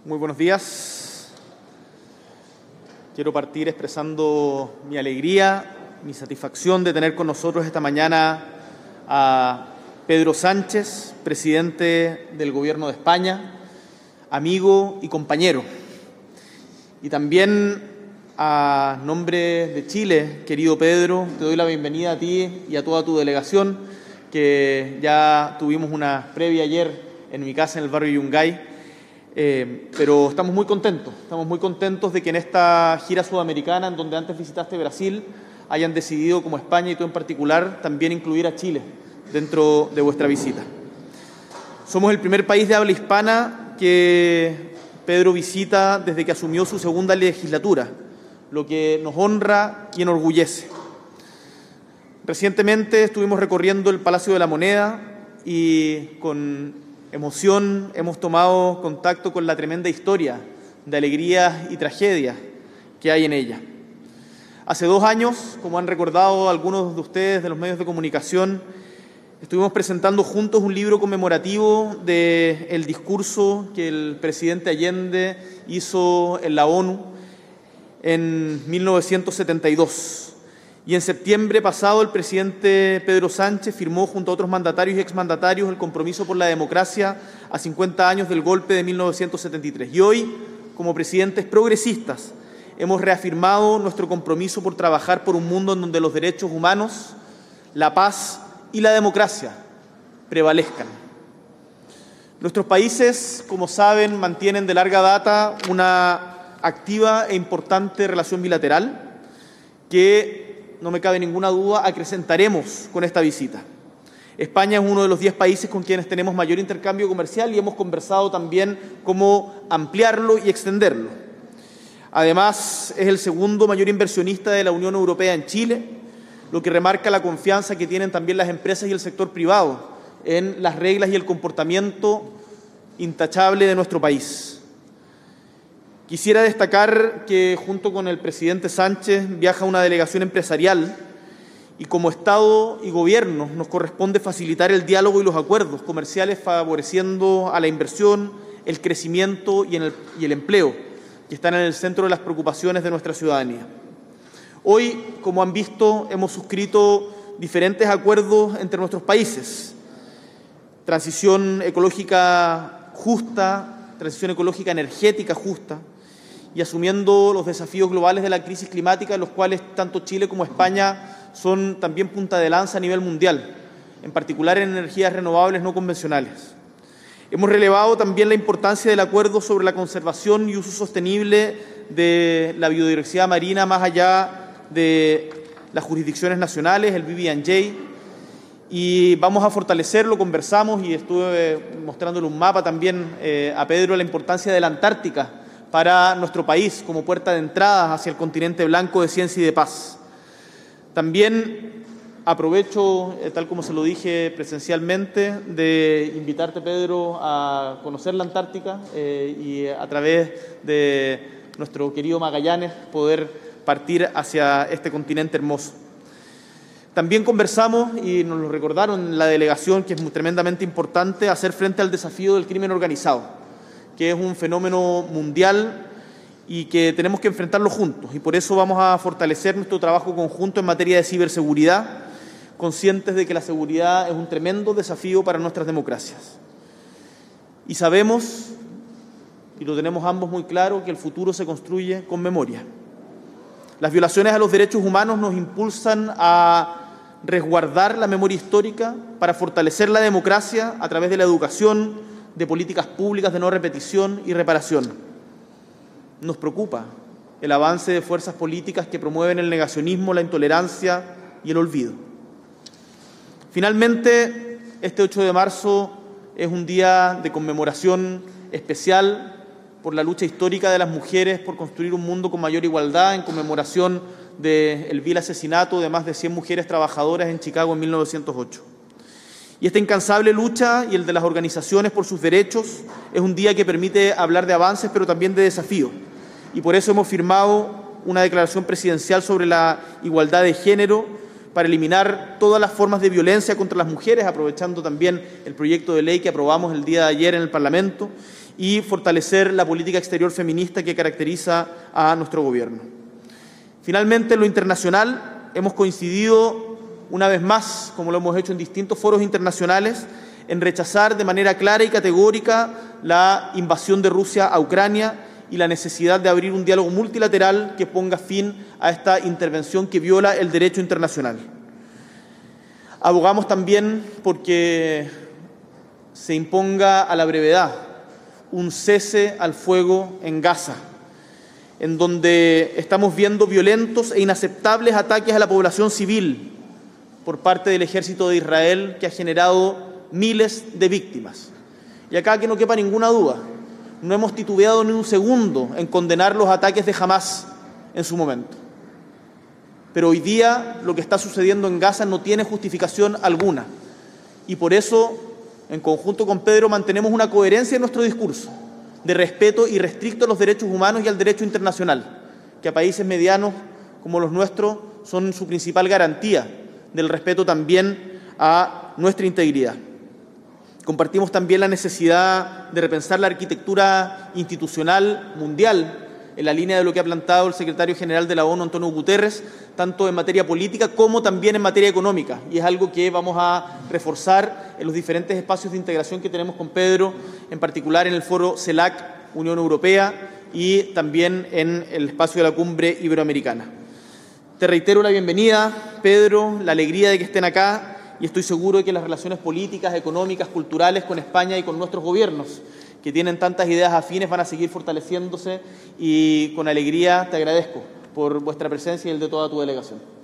Muy buenos días. Quiero partir expresando mi alegría, mi satisfacción de tener con nosotros esta mañana a Pedro Sánchez, presidente del Gobierno de España, amigo y compañero. Y también a nombre de Chile, querido Pedro, te doy la bienvenida a ti y a toda tu delegación, que ya tuvimos una previa ayer en mi casa en el barrio Yungay. Pero estamos muy contentos de que en esta gira sudamericana, en donde antes visitaste Brasil, hayan decidido, como España y tú en particular, también incluir a Chile dentro de vuestra visita. Somos el primer país de habla hispana que Pedro visita desde que asumió su segunda legislatura, lo que nos honra y enorgullece. Recientemente estuvimos recorriendo el Palacio de la Moneda y con emoción hemos tomado contacto con la tremenda historia de alegrías y tragedias que hay en ella. Hace 2 años, como han recordado algunos de ustedes de los medios de comunicación, estuvimos presentando juntos un libro conmemorativo del discurso que el presidente Allende hizo en la ONU en 1972. Y en septiembre pasado el presidente Pedro Sánchez firmó junto a otros mandatarios y exmandatarios el compromiso por la democracia a 50 años del golpe de 1973. Y hoy, como presidentes progresistas, hemos reafirmado nuestro compromiso por trabajar por un mundo en donde los derechos humanos, la paz y la democracia prevalezcan. Nuestros países, como saben, mantienen de larga data una activa e importante relación bilateral que, no me cabe ninguna duda, acrecentaremos con esta visita. España es uno de los 10 países con quienes tenemos mayor intercambio comercial y hemos conversado también cómo ampliarlo y extenderlo. Además, es el segundo mayor inversionista de la Unión Europea en Chile, lo que remarca la confianza que tienen también las empresas y el sector privado en las reglas y el comportamiento intachable de nuestro país. Quisiera destacar que junto con el presidente Sánchez viaja una delegación empresarial y como Estado y Gobierno nos corresponde facilitar el diálogo y los acuerdos comerciales favoreciendo a la inversión, el crecimiento y el empleo, que están en el centro de las preocupaciones de nuestra ciudadanía. Hoy, como han visto, hemos suscrito diferentes acuerdos entre nuestros países. Transición ecológica justa, transición ecológica energética justa, y asumiendo los desafíos globales de la crisis climática, en los cuales tanto Chile como España son también punta de lanza a nivel mundial, en particular en energías renovables no convencionales. Hemos relevado también la importancia del acuerdo sobre la conservación y uso sostenible de la biodiversidad marina más allá de las jurisdicciones nacionales, el BBNJ, y vamos a fortalecerlo. Conversamos y estuve mostrándole un mapa también a Pedro la importancia de la Antártica para nuestro país como puerta de entrada hacia el continente blanco de ciencia y de paz. También aprovecho, tal como se lo dije presencialmente, de invitarte, Pedro, a conocer la Antártica y a través de nuestro querido Magallanes poder partir hacia este continente hermoso. También conversamos, y nos lo recordaron en la delegación, que es tremendamente importante hacer frente al desafío del crimen organizado, que es un fenómeno mundial y que tenemos que enfrentarlo juntos. Y por eso vamos a fortalecer nuestro trabajo conjunto en materia de ciberseguridad, conscientes de que la seguridad es un tremendo desafío para nuestras democracias. Y sabemos, y lo tenemos ambos muy claro, que el futuro se construye con memoria. Las violaciones a los derechos humanos nos impulsan a resguardar la memoria histórica para fortalecer la democracia a través de la educación, de políticas públicas de no repetición y reparación. Nos preocupa el avance de fuerzas políticas que promueven el negacionismo, la intolerancia y el olvido. Finalmente, este 8 de marzo es un día de conmemoración especial por la lucha histórica de las mujeres por construir un mundo con mayor igualdad, en conmemoración del vil asesinato de más de 100 mujeres trabajadoras en Chicago en 1908. Y esta incansable lucha y el de las organizaciones por sus derechos es un día que permite hablar de avances, pero también de desafíos. Y por eso hemos firmado una declaración presidencial sobre la igualdad de género para eliminar todas las formas de violencia contra las mujeres, aprovechando también el proyecto de ley que aprobamos el día de ayer en el Parlamento, y fortalecer la política exterior feminista que caracteriza a nuestro gobierno. Finalmente, en lo internacional, hemos coincidido una vez más, como lo hemos hecho en distintos foros internacionales, en rechazar de manera clara y categórica la invasión de Rusia a Ucrania y la necesidad de abrir un diálogo multilateral que ponga fin a esta intervención que viola el derecho internacional. Abogamos también porque se imponga a la brevedad un cese al fuego en Gaza, en donde estamos viendo violentos e inaceptables ataques a la población civil por parte del ejército de Israel, que ha generado miles de víctimas. Y acá que no quepa ninguna duda, no hemos titubeado ni un segundo en condenar los ataques de Hamás en su momento. Pero hoy día lo que está sucediendo en Gaza no tiene justificación alguna. Y por eso, en conjunto con Pedro, mantenemos una coherencia en nuestro discurso de respeto irrestricto a los derechos humanos y al derecho internacional, que a países medianos como los nuestros son su principal garantía del respeto también a nuestra integridad. Compartimos también la necesidad de repensar la arquitectura institucional mundial en la línea de lo que ha planteado el secretario general de la ONU, António Guterres, tanto en materia política como también en materia económica. Y es algo que vamos a reforzar en los diferentes espacios de integración que tenemos con Pedro, en particular en el foro CELAC, Unión Europea, y también en el espacio de la Cumbre Iberoamericana. Te reitero la bienvenida, Pedro, la alegría de que estén acá, y estoy seguro de que las relaciones políticas, económicas, culturales con España y con nuestros gobiernos, que tienen tantas ideas afines, van a seguir fortaleciéndose, y con alegría te agradezco por vuestra presencia y el de toda tu delegación.